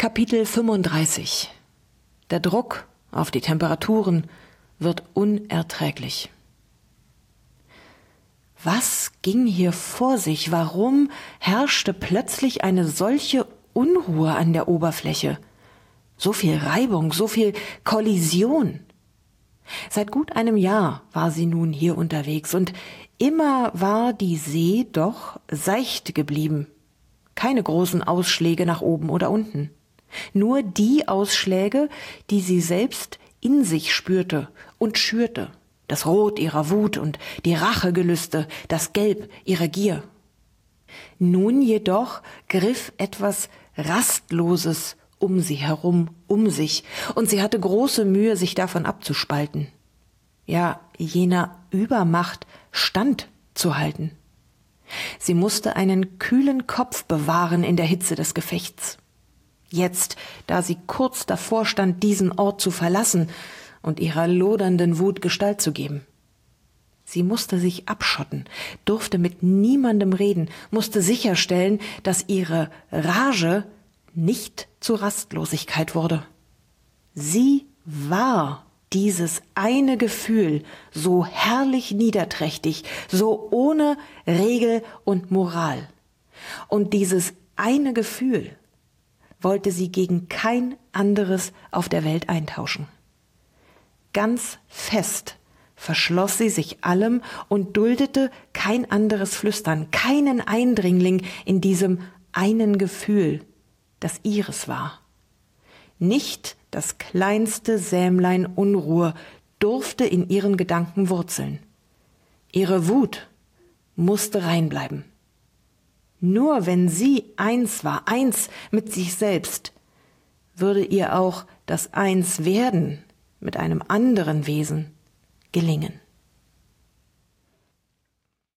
Kapitel 35. Der Druck auf die Temperaturen wird unerträglich. Was ging hier vor sich? Warum herrschte plötzlich eine solche Unruhe an der Oberfläche? So viel Reibung, so viel Kollision. Seit gut einem Jahr war sie nun hier unterwegs und immer war die See doch seicht geblieben. Keine großen Ausschläge nach oben oder unten. Nur die Ausschläge, die sie selbst in sich spürte und schürte. Das Rot ihrer Wut und die Rachegelüste, das Gelb ihrer Gier. Nun jedoch griff etwas Rastloses um sie herum, um sich, und sie hatte große Mühe, sich davon abzuspalten. Ja, jener Übermacht Stand zu halten. Sie musste einen kühlen Kopf bewahren in der Hitze des Gefechts. Jetzt, da sie kurz davor stand, diesen Ort zu verlassen und ihrer lodernden Wut Gestalt zu geben. Sie musste sich abschotten, durfte mit niemandem reden, musste sicherstellen, dass ihre Rage nicht zu Rastlosigkeit wurde. Sie war dieses eine Gefühl, so herrlich niederträchtig, so ohne Regel und Moral. Und dieses eine Gefühl wollte sie gegen kein anderes auf der Welt eintauschen. Ganz fest verschloss sie sich allem und duldete kein anderes Flüstern, keinen Eindringling in diesem einen Gefühl, das ihres war. Nicht das kleinste Sämlein Unruhe durfte in ihren Gedanken wurzeln. Ihre Wut musste rein bleiben. Nur wenn sie eins war, eins mit sich selbst, würde ihr auch das Einswerden mit einem anderen Wesen gelingen.